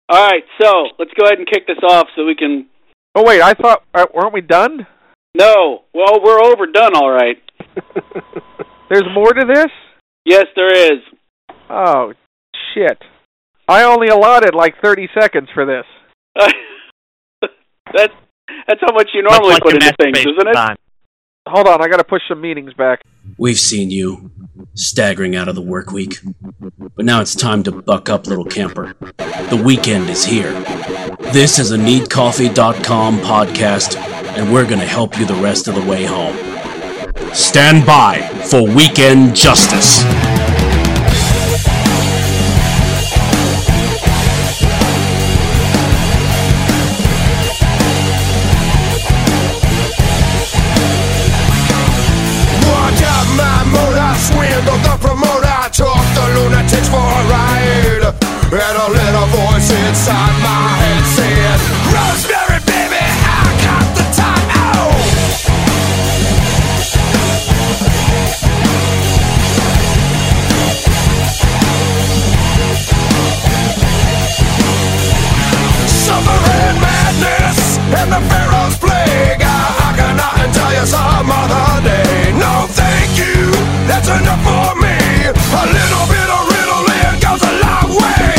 All right, so let's go ahead and kick this off so we can... Oh, wait, I thought... weren't we done? No. Well, we're overdone, all right. There's more to this? Yes, there is. Oh, shit. I only allotted like 30 seconds for this. That's how much you normally put into things, isn't it? Time. Hold on, I gotta push some meetings back. We've seen you staggering out of the work week, but now it's time to buck up, little camper. The weekend is here. This is a NeedCoffee.com podcast, and we're gonna help you the rest of the way home. Stand by for Weekend Justice. Swindled the promoter, took the lunatics for a ride. And a little voice inside my head said, Rosemary, baby, I got the time. Oh! Summer and madness and the Pharaoh's plague. I cannot tell you some other day. No, thank you. That's enough for me. A little bit of riddling goes a long way.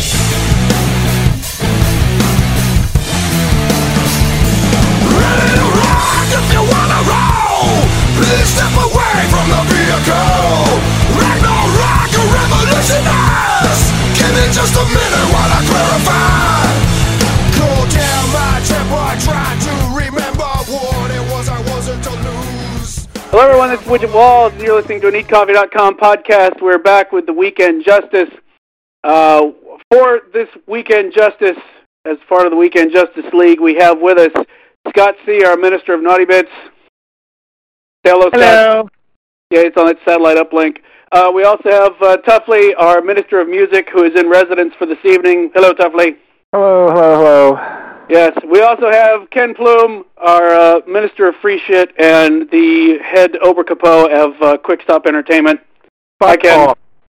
Ready to rock if you wanna roll. Please step away from the vehicle. Ragnarok, a revolutionize. Give me just a minute while I clarify. Cool down my temper, try to remember what it was I wasn't to lose. Hello, everyone. This is Widget Walls, and you're listening to a NeedCoffee.com podcast. We're back with the Weekend Justice. For this Weekend Justice, as part of the Weekend Justice League, we have with us Scott C., our Minister of Naughty Bits. Say hello, Scott. Hello. Yeah, it's on that satellite uplink. We also have Tuffley, our Minister of Music, who is in residence for this evening. Hello, Tuffley. Hello. Yes, we also have Ken Plume, our Minister of Free Shit, and the head Obercapo of Quick Stop Entertainment. Hi, Ken.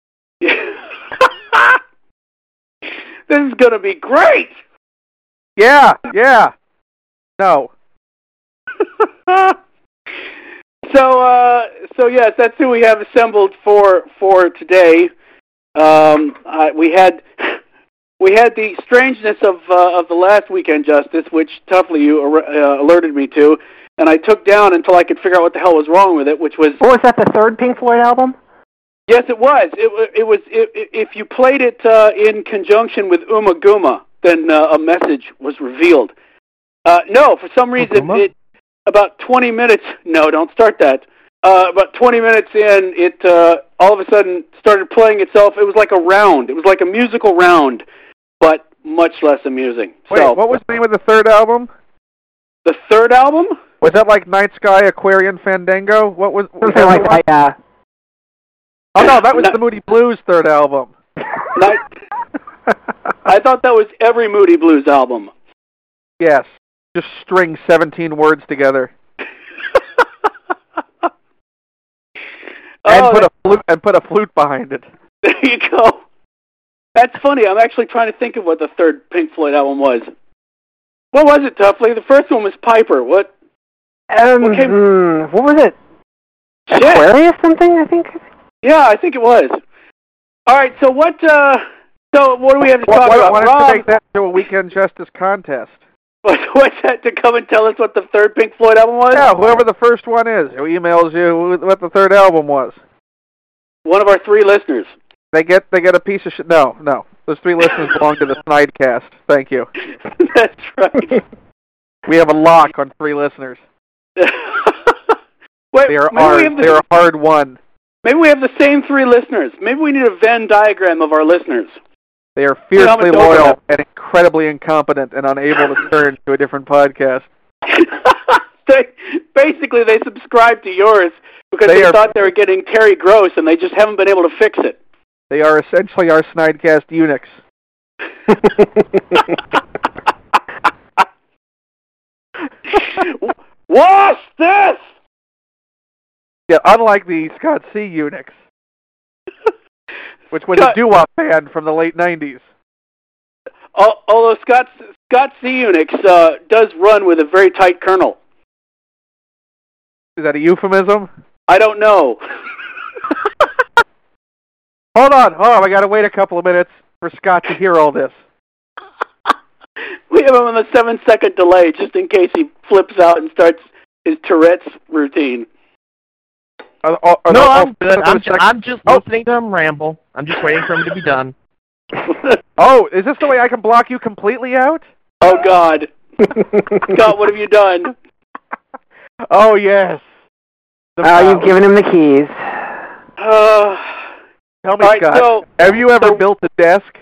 This is going to be great! Yeah. No. So yes, that's who we have assembled for today. We had the strangeness of the last Weekend Justice, which Tuffley you alerted me to, and I took down until I could figure out what the hell was wrong with it, which was... Oh, was that the third Pink Floyd album? Yes, it was. It was. If you played it in conjunction with Uma Guma, then a message was revealed. No, for some reason, about 20 minutes... No, don't start that. About 20 minutes in, it all of a sudden started playing itself. It was like a round. It was like a musical round, but much less amusing. Wait, what was the name of the third album? The third album? Was that like Night Sky, Aquarian Fandango? What was something like that? Yeah. Oh no, that was the Moody Blues third album. I thought that was every Moody Blues album. Yes, just string 17 words together. And put a flute behind it. There you go. That's funny. I'm actually trying to think of what the third Pink Floyd album was. What was it, Tuffley? The first one was Piper. What? What was it? Shit. Aquarius something, I think? Yeah, I think it was. All right, so what do we have to talk about? Why don't you make that into a Weekend Justice contest? What's that, to come and tell us what the third Pink Floyd album was? Yeah, whoever the first one is, who emails you what the third album was. One of our 3 listeners. They get a piece of shit. No. Those 3 listeners belong to the Snidecast. Thank you. That's right. We have a lock on 3 listeners. Wait, they are hard won. Maybe we have the same 3 listeners. Maybe we need a Venn diagram of our listeners. They are fiercely loyal and incredibly incompetent and unable to turn to a different podcast. Basically, they subscribe to yours because they thought they were getting Terry Gross, and they just haven't been able to fix it. They are essentially our Snidecast eunuchs. What's this? Yeah, unlike the Scott C. eunuchs, which was a doo-wop band from the late 90s. Although Scott C. Unix does run with a very tight kernel. Is that a euphemism? I don't know. Hold on. I got to wait a couple of minutes for Scott to hear all this. We have him on a 7-second delay just in case he flips out and starts his Tourette's routine. I'm good. I'm just listening to him ramble. I'm just waiting for him to be done. Oh, is this the way I can block you completely out? Oh, God. Scott, what have you done? Oh, yes. You've given him the keys. Tell me, Scott, have you ever built a desk?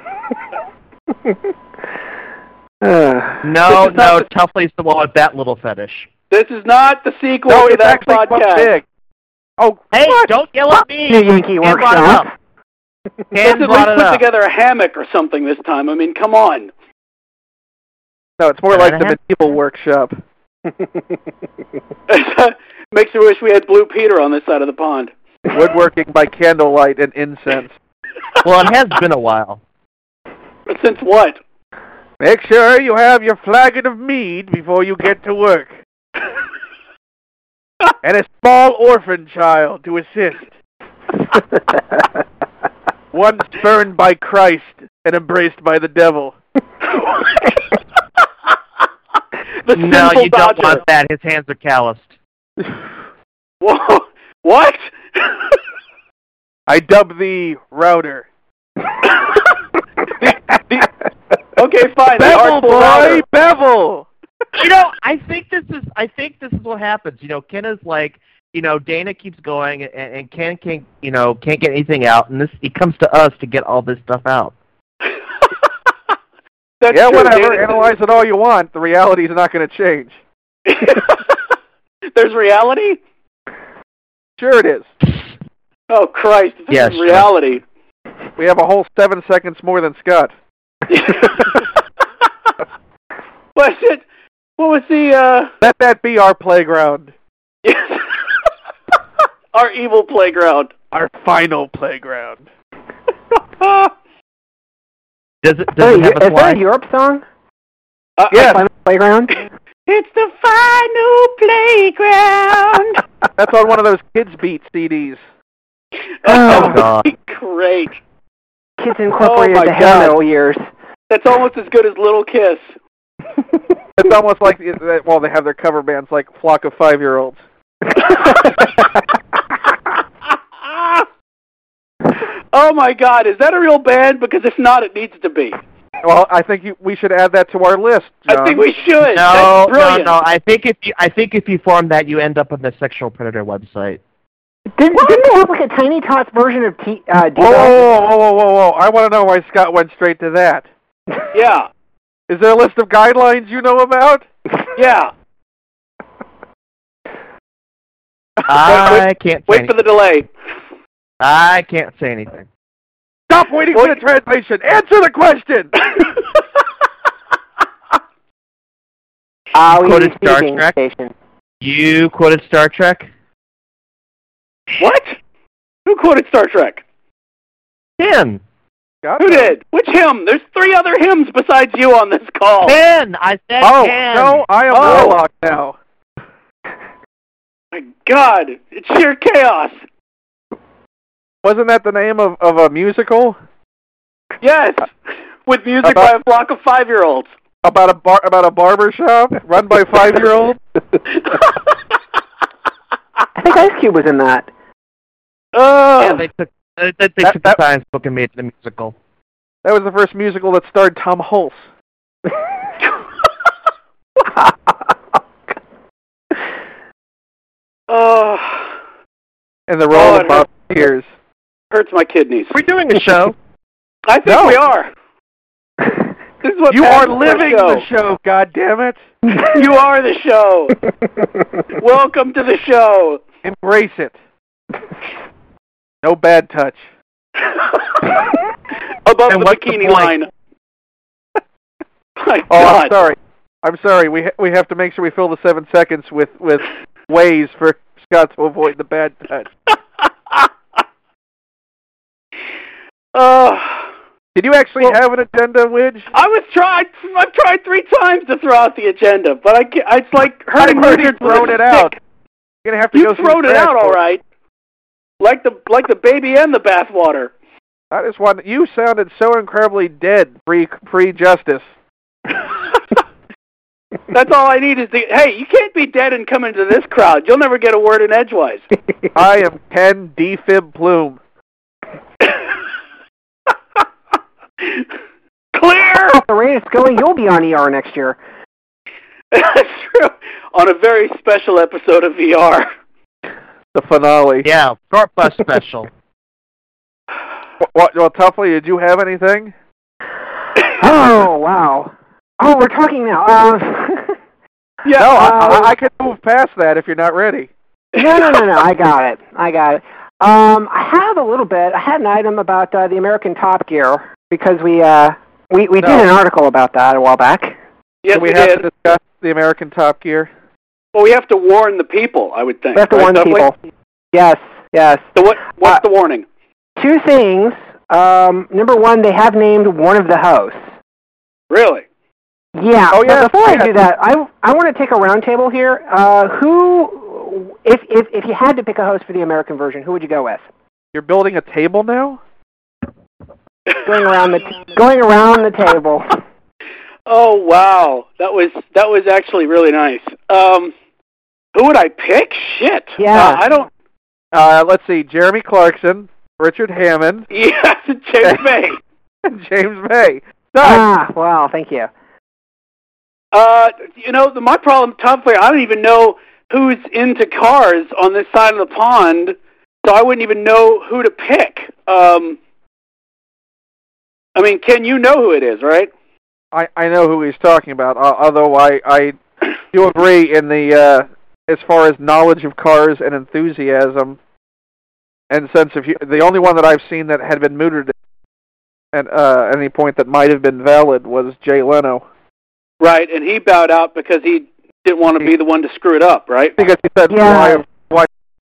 No, Tuffley's the one with that little fetish. This is not the sequel to that podcast. Big. Oh, hey, what? Don't yell at me! Yankee Workshop. Let's at least put together a hammock or something this time. I mean, come on. No, it's more like the medieval workshop. Makes me wish we had Blue Peter on this side of the pond. Woodworking by candlelight and incense. Well, it has been a while. Since what? Make sure you have your flagon of mead before you get to work. And a small orphan child to assist. One spurned by Christ and embraced by the devil. No, you don't want that. His hands are calloused. Whoa! What? I dub thee router. Okay, fine. Bevel, boy, bevel. You know, I think this is what happens. You know, Ken is like, you know, Dana keeps going, and Ken can't get anything out, and he comes to us to get all this stuff out. That's true. Whatever. Dana, analyze it all you want. The reality is not going to change. There's reality? Sure it is. Oh, Christ. This is reality. We have a whole 7 seconds more than Scott. What was the, Let that be our playground. Our evil playground. Our final playground. Does it have a Is that a Europe song? Yes. Final Playground? It's the final playground. That's on one of those Kids Beat CDs. Oh, God. Great. Kids Incorporated the hair metal years. That's almost as good as Little Kiss. It's almost like, well, they have their cover bands like Flock of 5-Year-Olds. Oh, my God. Is that a real band? Because if not, it needs to be. Well, I think we should add that to our list, John. I think we should. No. I think if you form that, you end up on the Sexual Predator website. Didn't they have like a Tiny Tots version of Whoa. I want to know why Scott went straight to that. Yeah. Is there a list of guidelines you know about? Yeah. I can't say Wait for the delay. I can't say anything. Stop waiting for the translation. Answer the question. You quoted Star Trek? You quoted Star Trek? What? Who quoted Star Trek? Ken. Scott, Who did? Which hymn? There's 3 other hymns besides you on this call. Ken! I said Ken! No, I am Warlock now. My God, it's sheer chaos. Wasn't that the name of a musical? Yes, with music by a flock of 5-year-olds. About a barber shop run by 5-year-olds? I think Ice Cube was in that. Yeah, they took the science book and made it a musical. That was the first musical that starred Tom Hulse. And the role of Bob Sears. Hurts my kidneys. We're doing a show. I think we are. This is what you are living the show, goddammit. You are the show. Welcome to the show. Embrace it. No bad touch. Above the bikini line. My God. I'm sorry. We have to make sure we fill the 7 seconds with ways for Scott to avoid the bad touch. Did you actually have an agenda, Widge? I've tried 3 times to throw out the agenda, but I can't, it's like hurting Richard thrown it out. You're gonna have to You've thrown it out, all right. Like the baby and the bathwater. I just want. You sounded so incredibly dead pre-justice. That's all I need is hey, you can't be dead and come into this crowd. You'll never get a word in edgewise. I am Ken Defib Plume. Clear! At the rate it's going, you'll be on ER next year. That's true. On a very special episode of VR. The finale. Yeah, short bus special. Well, Tuffley, did you have anything? Oh, wow. Oh, we're talking now. Yeah, no, I can move past that if you're not ready. No. I got it. I have a little bit. I had an item about the American Top Gear because we did an article about that a while back. Yes, so we have to discuss the American Top Gear. Well, we have to warn the people, I would think. We have to warn the people. Yes. So what's the warning? 2 things. Number 1, they have named one of the hosts. Really? Yeah. Oh, yeah. Before I do that, I want to take a roundtable here. Who, if you had to pick a host for the American version, who would you go with? You're building a table now? Going around the table. Oh wow, that was actually really nice. Who would I pick? Shit. Yeah. I don't. Let's see. Jeremy Clarkson, Richard Hammond. Yes, James May. James May. Well, thank you. My problem, Tuffley, I don't even know who's into cars on this side of the pond, so I wouldn't even know who to pick. Ken, you know who it is, right? I know who he's talking about, although I do agree in the as far as knowledge of cars and enthusiasm and sense of the only one that I've seen that had been mooted at any point that might have been valid was Jay Leno. Right, and he bowed out because he didn't want to be the one to screw it up, right? Because he said, yeah. why?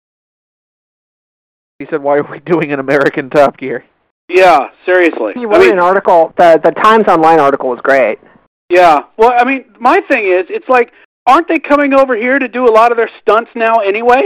He said, why are we doing an American Top Gear? Yeah, seriously. He wrote an article. The Times Online article was great. Yeah. Well, my thing is, it's like, aren't they coming over here to do a lot of their stunts now anyway?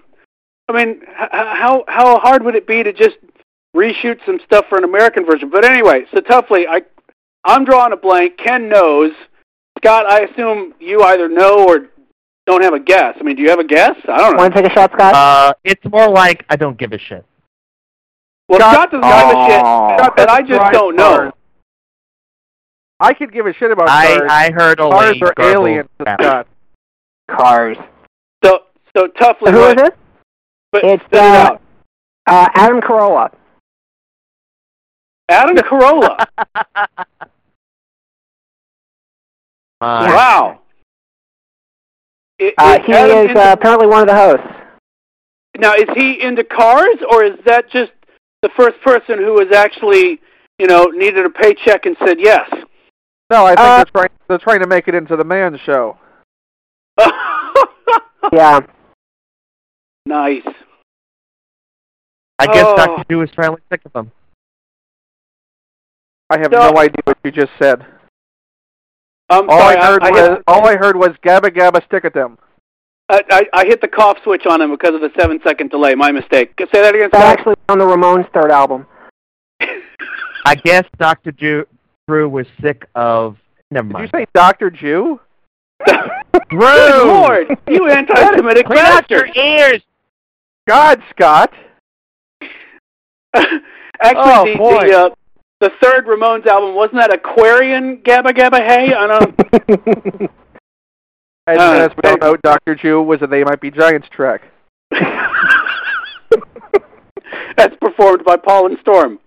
How hard would it be to just reshoot some stuff for an American version? But anyway, so Tuffley, I'm drawing a blank. Ken knows. Scott, I assume you either know or don't have a guess. Do you have a guess? I don't know. Want to take a shot, Scott? It's more like I don't give a shit. Well, Scott doesn't give a shit, but I just don't know. I could give a shit about cars. I heard cars are aliens to Scott. Cars. So Tuffley. Who is it? It's Adam Carolla. Adam Carolla. Wow. He is apparently one of the hosts. Now, is he into cars, or is that just the first person who was actually, needed a paycheck and said yes? No, I think they're trying to make it into the man show. Yeah. Nice. I guess Dr. Drew is finally sick of them. I have no idea what you just said. All I heard was Gabba Gabba Stick at them. I hit the cough switch on him because of the 7-second delay. My mistake. Say that again, Scott. That's actually on the Ramones' third album. I guess Dr. Drew was sick of... Never mind. Did you say Dr. Jew? Good Lord! You anti-Semitic Clean out bastard! your ears! God, Scott! Actually, the third Ramones album, wasn't that Aquarian Gabba Gabba Hey? I don't... As we all know, Dr. Jew was a They Might Be Giants track. That's performed by Paul and Storm.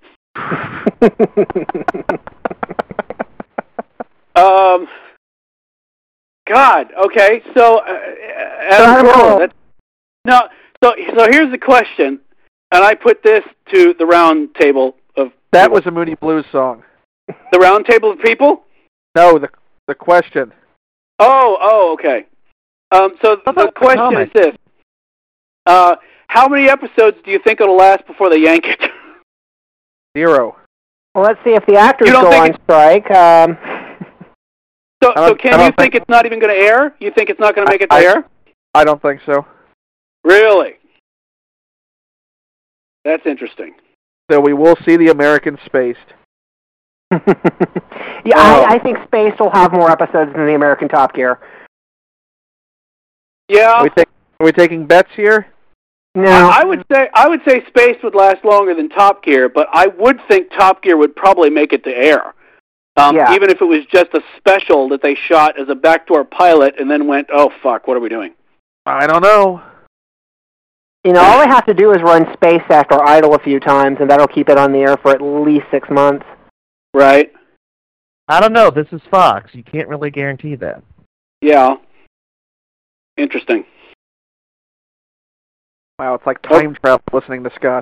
God, okay, so Adam Carolla. So here's the question, and I put this to the round table of that people. Was a Moody Blues song. The round table of people? No, the question. Oh, okay. So the question is this: how many episodes do you think it'll last before they yank it? 0. Well, let's see if the actors You don't go think on strike. So Ken, you think it's not even going to air? You think it's not going to make it to air? I don't think so. Really? That's interesting. So we will see the American Spaced. Yeah, I think Spaced will have more episodes than the American Top Gear. Yeah. Are we taking bets here? No. I would say Spaced would last longer than Top Gear, but I would think Top Gear would probably make it to air. Yeah. Even if it was just a special that they shot as a backdoor pilot and then went, oh, fuck, what are we doing? I don't know. You know, all they have to do is run Space after idle a few times, and that'll keep it on the air for at least 6 months. Right. I don't know. This is Fox. You can't really guarantee that. Yeah. Interesting. Wow, it's like time travel listening to Scott.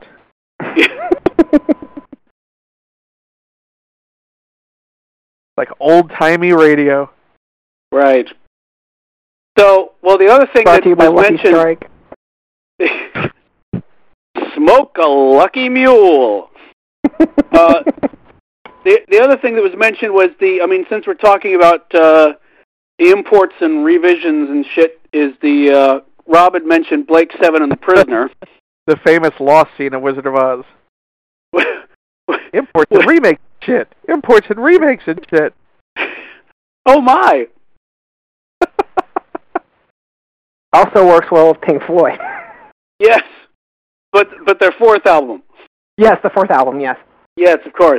Like old-timey radio. Right. So, well, the other thing Brought that to you by was Lucky mentioned... Strike. Smoke a lucky mule. The other thing that was mentioned was since we're talking about imports and revisions and shit, is the Rob had mentioned Blake Seven and the Prisoner. The famous lost scene of Wizard of Oz. Imports and remakes and shit. Imports and remakes and shit. Oh my! Also works well with Pink Floyd. Yes, but their fourth album. Yes, the fourth album, yes. Yes, of course.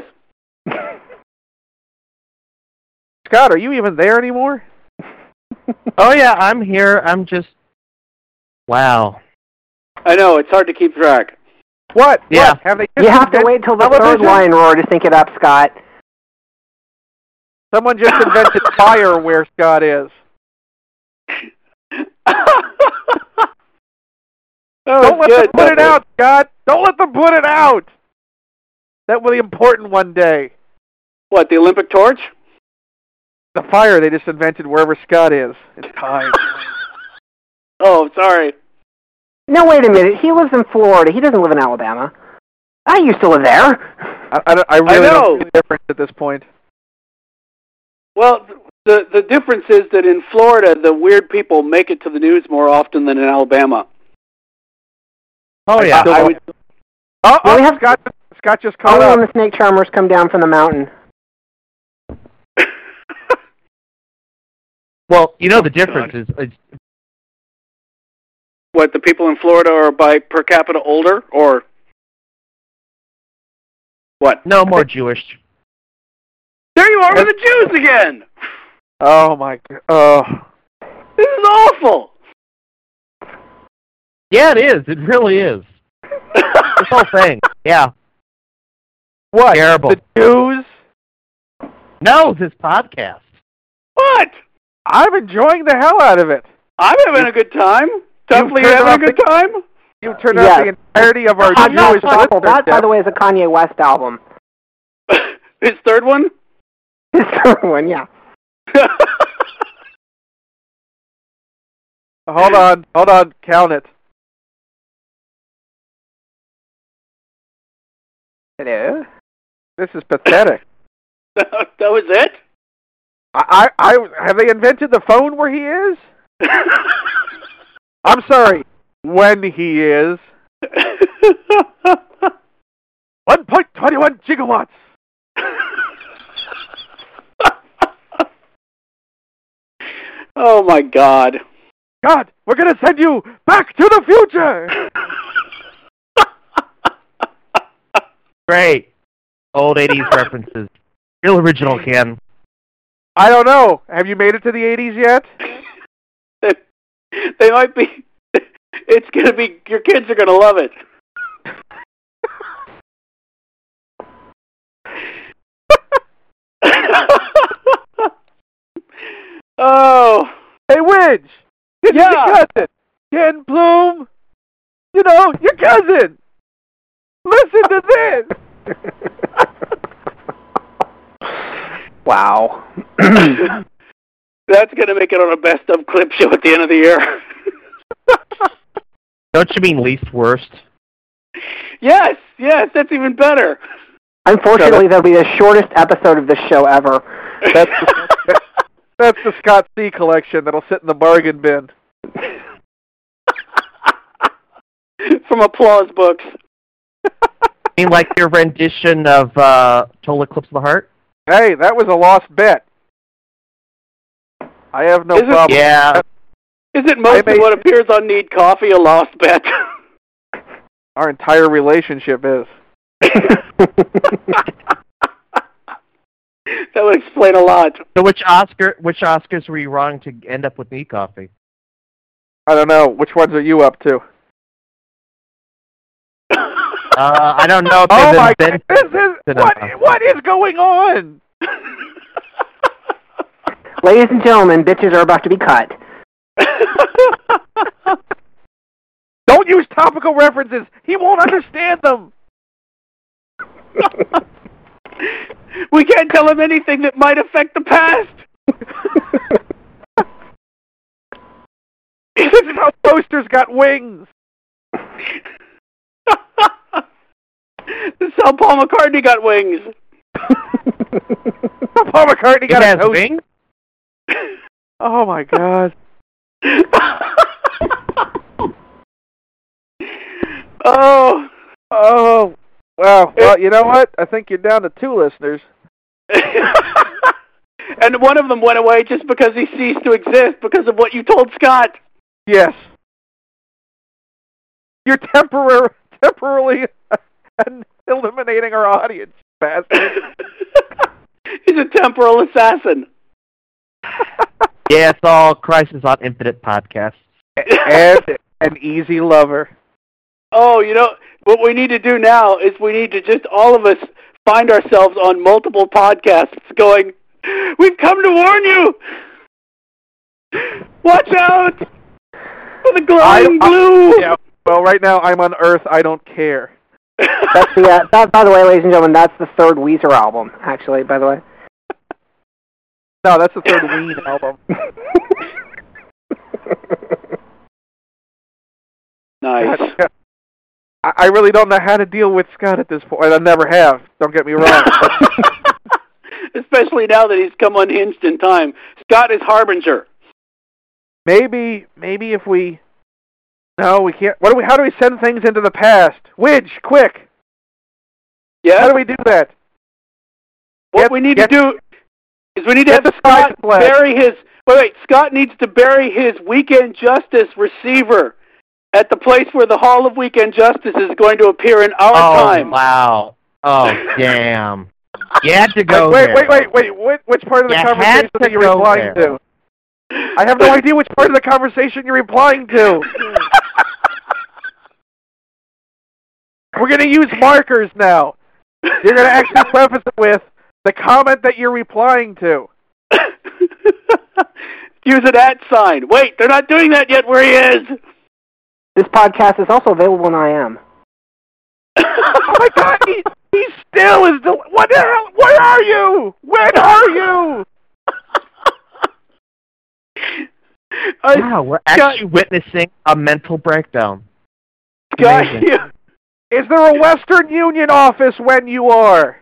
Scott, are you even there anymore? Oh, yeah, I'm here. I'm just... Wow. I know, it's hard to keep track. What? Yeah. What? Have they You have to wait till the third line roar to sync it up, Scott. Someone just invented fire where Scott is. Don't let them put it out, Scott! Don't let them put it out! That will be important one day. What, the Olympic torch? The fire they just invented wherever Scott is. It's time. Oh, sorry. No, wait a minute. He lives in Florida. He doesn't live in Alabama. I used to live there. I really don't see the difference at this point. Well, the difference is that in Florida, the weird people make it to the news more often than in Alabama. Oh, yeah. Scott just called only out. when the snake charmers come down from the mountain. Well, you know the difference is... What, the people in Florida are by per capita older, or what? No, more Jewish. There you are with the Jews again! Oh, my God. Oh. This is awful! Yeah, it is. It really is. This whole thing. Yeah. What? Terrible. The Jews? No, this podcast. What? I'm enjoying the hell out of it. I'm having a good time. Tuffley, you having a good time? You turned out the entirety of our Jewish listeners. That, by the way, is a Kanye West album. His third one? His third one, yeah. Hold on, count it. Hello? This is pathetic. That was it? I have they invented the phone where he is? I'm sorry, when he is. 1.21 gigawatts. Oh my God. God, we're going to send you back to the future. Great. Old 80s references. Real original, Ken. I don't know. Have you made it to the 80s yet? They might be. It's going to be, your kids are going to love it. Oh. Hey, Widge. Your cousin. Ken Bloom. You know, your cousin. Listen to this. Wow. That's going to make it on a best of clip show at the end of the year. Don't you mean least worst? Yes, that's even better. Unfortunately, that'll be the shortest episode of this show ever. That's the Scott C collection that'll sit in the bargain bin. From Applause Books. You mean like your rendition of Total Eclipse of the Heart? Hey, that was a lost bet. I have no problem. Yeah. Is it mostly what appears on Need Coffee a lost bet? Our entire relationship is. That would explain a lot. So which Oscars were you wrong to end up with Need Coffee? I don't know. Which ones are you up to? I don't know. If oh my God! What is going on? Ladies and gentlemen, bitches are about to be cut. Don't use topical references. He won't understand them. We can't tell him anything that might affect the past. This is how posters got wings. This is how Paul McCartney got wings. Paul McCartney got a wings? Oh my God. Oh. Well, you know what? I think you're down to 2 listeners. And one of them went away just because he ceased to exist because of what you told Scott. Yes. You're temporarily eliminating our audience, bastard. He's a temporal assassin. Yeah, it's all Crisis on Infinite podcasts. And an easy lover. Oh, you know, what we need to do now is we need to just all of us find ourselves on multiple podcasts going, we've come to warn you! Watch out for the glowing blue! Yeah, well, right now I'm on Earth, I don't care. That's the, by the way, ladies and gentlemen, that's the 3rd Weezer album, actually, by the way. No, that's the 3rd Ween album. Nice. I really don't know how to deal with Scott at this point. I never have. Don't get me wrong. Especially now that he's come unhinged in time. Scott is Harbinger. Maybe if we... No, we can't. How do we send things into the past? Widge, quick! Yeah? How do we do that? What we need to do is we need to have Scott bury his... Wait, Scott needs to bury his Weekend Justice receiver at the place where the Hall of Weekend Justice is going to appear in our time. Oh, wow. Oh, damn. You had to go Wait, there. which part of the conversation are you replying to? I have no idea which part of the conversation you're replying to. We're going to use markers now. You're going to actually preface it with the comment that you're replying to. Use an @ sign. Wait, they're not doing that yet where he is. This podcast is also available on IM. Oh my God, he still is... What the hell? Where are you? When are you? Wow, we're actually witnessing a mental breakdown. Scott, is there a Western Union office when you are?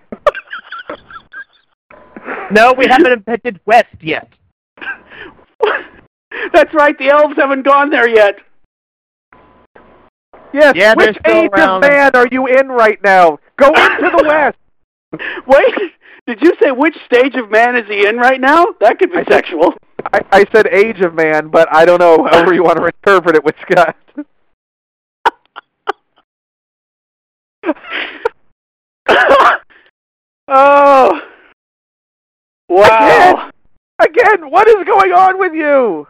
No, we haven't invented West yet. That's right, the elves haven't gone there yet. Yes, yeah, which age of man are you in right now? Go into the West. Wait, did you say which stage of man is he in right now? That could be sexual. I said age of man, but I don't know however you want to interpret it with Scott. Oh. Wow. Again, what is going on with you?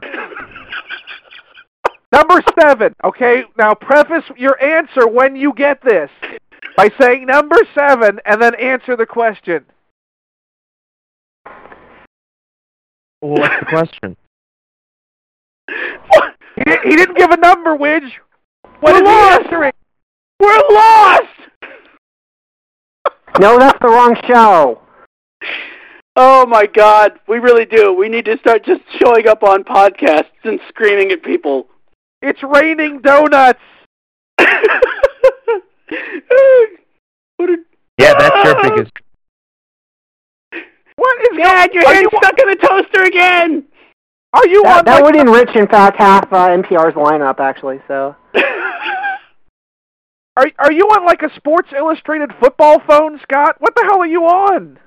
Number 7, okay? Now preface your answer when you get this by saying number 7 and then answer the question. Well, what's the question? He didn't give a number, Widge. What is he answering? We're lost! No, that's the wrong show. Oh my God, we really do. We need to start just showing up on podcasts and screaming at people. It's raining donuts! Yeah, that's your biggest. What is Dad, your hand's stuck in the toaster again! Are you on? That would enrich, in fact, half NPR's lineup, actually. So. Are you on like a Sports Illustrated football phone, Scott? What the hell are you on?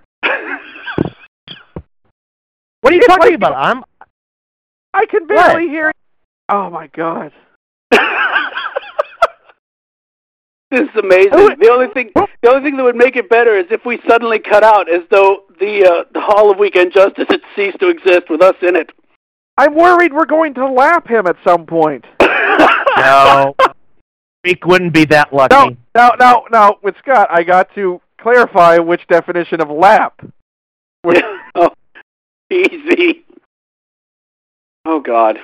What are you talking about? I can barely hear. Oh my God. This is amazing. The only thing that would make it better is if we suddenly cut out, as though the Hall of Weekend Justice had ceased to exist with us in it. I'm worried we're going to lap him at some point. No, we wouldn't be that lucky. No. With Scott, I got to clarify which definition of lap. Oh, easy. Oh God.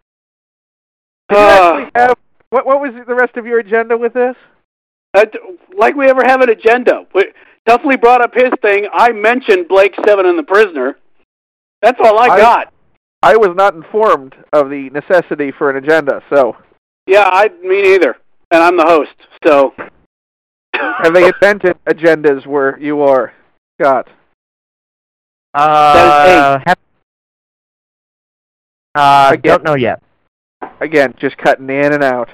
What was the rest of your agenda with this? Like we ever have an agenda. Tuffley brought up his thing. I mentioned Blake 7 and the Prisoner. That's all I got. I was not informed of the necessity for an agenda, so. Yeah, me neither. And I'm the host, so. Have they invented agendas where you are, Scott? I don't know yet. Again, just cutting in and out.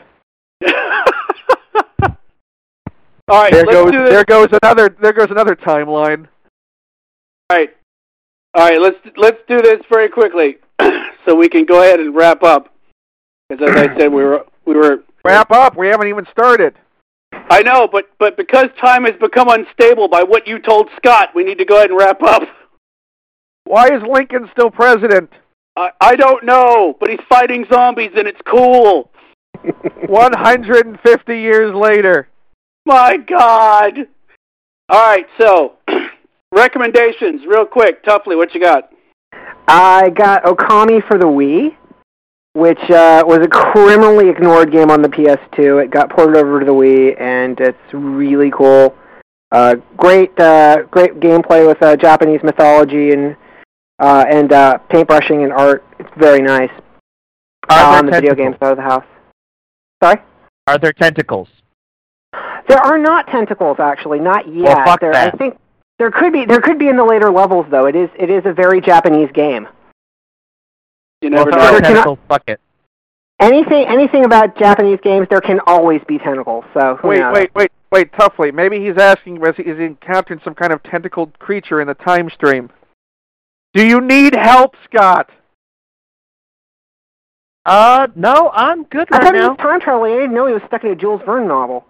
All right, there goes another timeline. All right, let's do this very quickly, so we can go ahead and wrap up. Because as I said, we were wrap up. We haven't even started. I know, but because time has become unstable by what you told Scott, we need to go ahead and wrap up. Why is Lincoln still president? I don't know, but he's fighting zombies and it's cool. 150 years later. My God. All right, so recommendations, real quick. Tuffley, what you got? I got Okami for the Wii, which was a criminally ignored game on the PS2. It got ported over to the Wii, and it's really cool. Great gameplay with Japanese mythology and paintbrushing and art. It's very nice. On the video game side of the house. Sorry? Are there tentacles? There are not tentacles, actually, not yet. Well, fuck that. I think there could be in the later levels, though. It is a very Japanese game. You never know. Tentacles, fuck it. Anything about Japanese games, there can always be tentacles. So wait, Tuffley. Maybe he's asking, is he encountering some kind of tentacled creature in the time stream? Do you need help, Scott? No, I'm good right now. I thought he was time traveling. I didn't know he was stuck in a Jules Verne novel.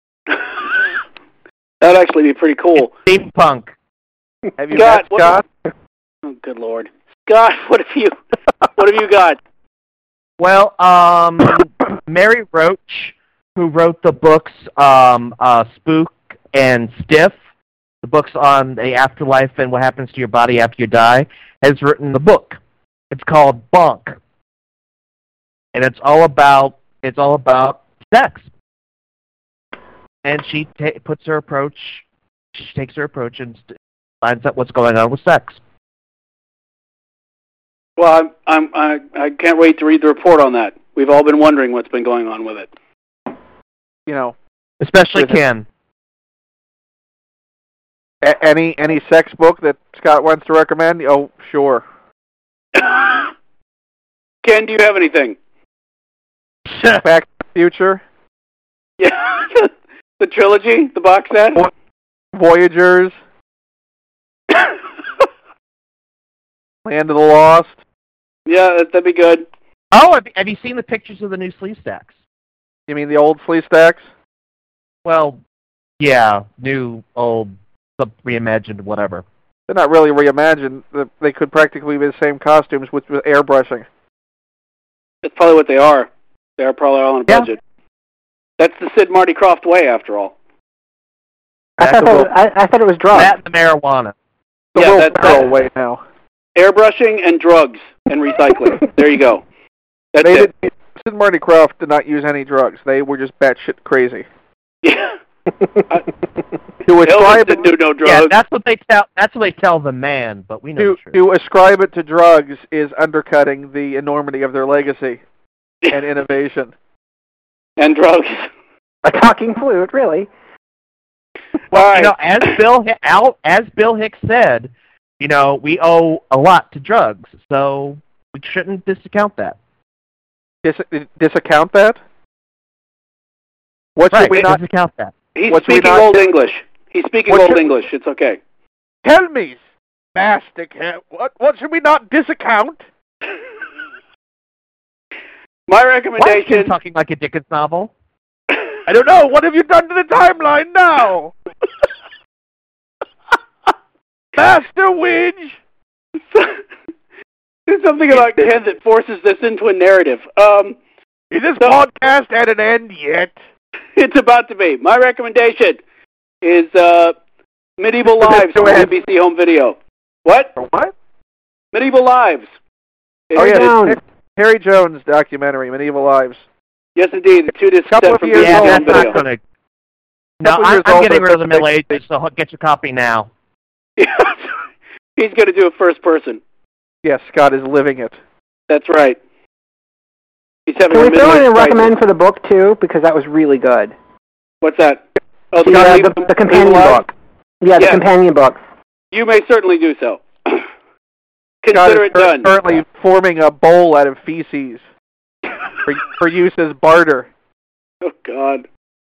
That'd actually be pretty cool. Steampunk. Have you met Scott? Oh, good Lord, Scott, what have you got? Well, Mary Roach, who wrote the books Spook and Stiff, the books on the afterlife and what happens to your body after you die, has written the book. It's called Bonk, and it's all about sex. And she takes her approach and finds out what's going on with sex. Well, I can't wait to read the report on that. We've all been wondering what's been going on with it. You know, especially Ken. Any sex book that Scott wants to recommend? Oh, sure. Ken, do you have anything? Back to the Future. Yeah, the trilogy, the box set. Voyagers. Land of the Lost. Yeah, that'd be good. Oh, have you seen the pictures of the new sleeve stacks? You mean the old sleeve stacks? Well, yeah, new, old, reimagined, whatever. They're not really reimagined. They could practically be the same costumes with airbrushing. That's probably what they are. They are probably all on a budget. That's the Sid Marty Krofft way, after all. I thought it was drugs. That and the marijuana. That's the way now. Airbrushing and drugs and recycling. There you go. That's it. Sid Marty Krofft did not use any drugs. They were just batshit crazy. Yeah. Elvis didn't do no drugs. Yeah, that's what they tell the man, but we know to ascribe it to drugs is undercutting the enormity of their legacy and innovation. And drugs. A talking flute, really. Well, All right. as Bill Hicks said, we owe a lot to drugs, so we shouldn't discount that. Disaccount that? What should we not discount that? He's speaking Old English. He's speaking Old English. It's okay. Tell me, Master what should we not disaccount? My Why recommendation... are you talking like a Dickens novel? I don't know. What have you done to the timeline now? Master Widge! There's something about Ken that forces this into a narrative. Is this podcast at an end yet? It's about to be. My recommendation is Medieval Lives from NBC Home Video. What? What? Medieval Lives. Harry Jones documentary, Medieval Lives. Yes, indeed. The 2 discs set from NBC Home Video. Not gonna... No, I'm getting rid of the Middle Ages, so get your copy now. He's going to do it first person. Yes, Scott is living it. That's right. He's having Can a we throw in a midlife crisis. recommend for the book, too? Because that was really good. What's that? Oh, the companion book. Yeah, the companion book. You may certainly do so. Consider it done. Currently forming a bowl out of feces for use as barter. Oh, God.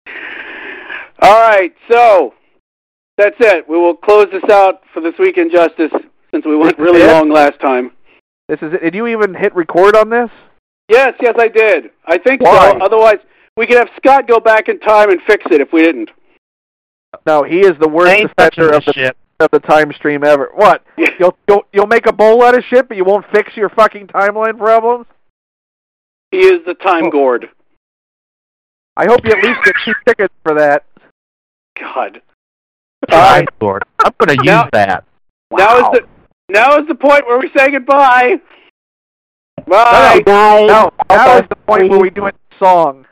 All right, so that's it. We will close this out for This Week in Justice since we went really long last time. This is it. Did you even hit record on this? Yes, I did. I think Why? so. Otherwise, we could have Scott go back in time and fix it if we didn't. No, he is the worst offender of the time stream ever. What? You'll make a bowl out of shit, but you won't fix your fucking timeline problems? He is the time gourd. I hope you at least get 2 tickets for that. God. Time gourd. I'm going to use that. Wow. Now is the point where we say goodbye. Bye. No, now is the point where we do it in song.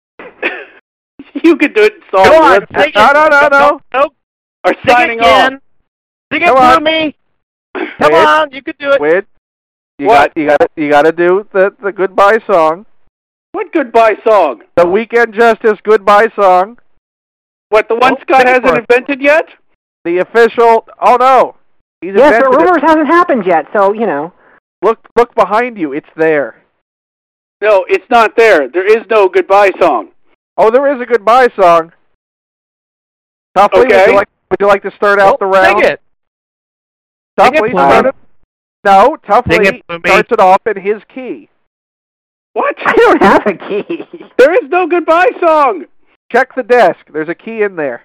You could do it in song. Go on, sing it. No. Nope. Or Sing signing it again. off. Sing it to me. Come on, you can do it. Wait. You got to do the goodbye song. What goodbye song? The Weekend Justice goodbye song. What, the one Scott hasn't invented yet? The official. Oh no. Yes, but Rumors hasn't happened yet, so Look behind you. It's there. No, it's not there. There is no goodbye song. Oh, there is a goodbye song. Tuffley, Okay. Would you like to start out the round? Sing it. Tuffley, start it. No, Tuffley starts it off in his key. What? I don't have a key. There is no goodbye song. Check the desk. There's a key in there.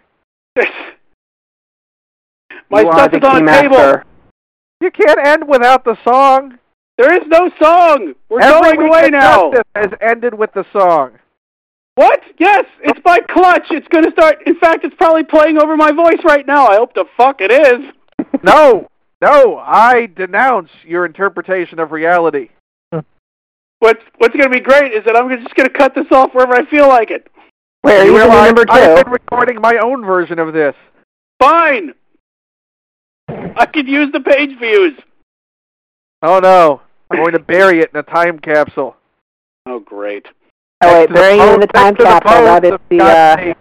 My stuff is on the table. You can't end without the song. There is no song. We're Every going away now. Justice has ended with the song. What? Yes, it's by Clutch. It's going to start. In fact, it's probably playing over my voice right now. I hope the fuck it is. No, I denounce your interpretation of reality. What's going to be great is that I'm just going to cut this off wherever I feel like it. Wait, are you number 2? I've been recording my own version of this. Fine. I could use the page views. Oh no, I'm going to bury it in a time capsule. Oh, great. Oh wait, burying it in the time capsule. That is the.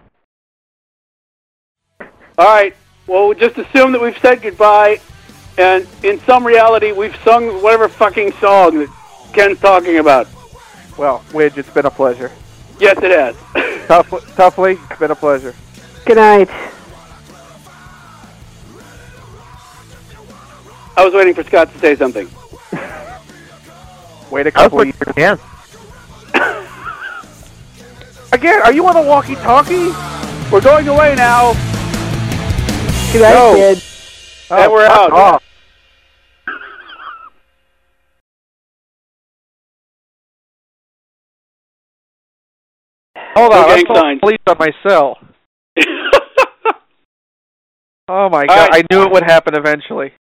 All right. Well, we'll just assume that we've said goodbye, and in some reality, we've sung whatever fucking song that Ken's talking about. Well, Widge, it's been a pleasure. Yes, it has. Tuffley, it's been a pleasure. Good night. I was waiting for Scott to say something. Wait a couple of years. Yeah. Again, are you on a walkie-talkie? We're going away now. Good night, kid. And we're out. Off. Hold on, I'm calling police on my cell. Oh my God, I knew it would happen eventually.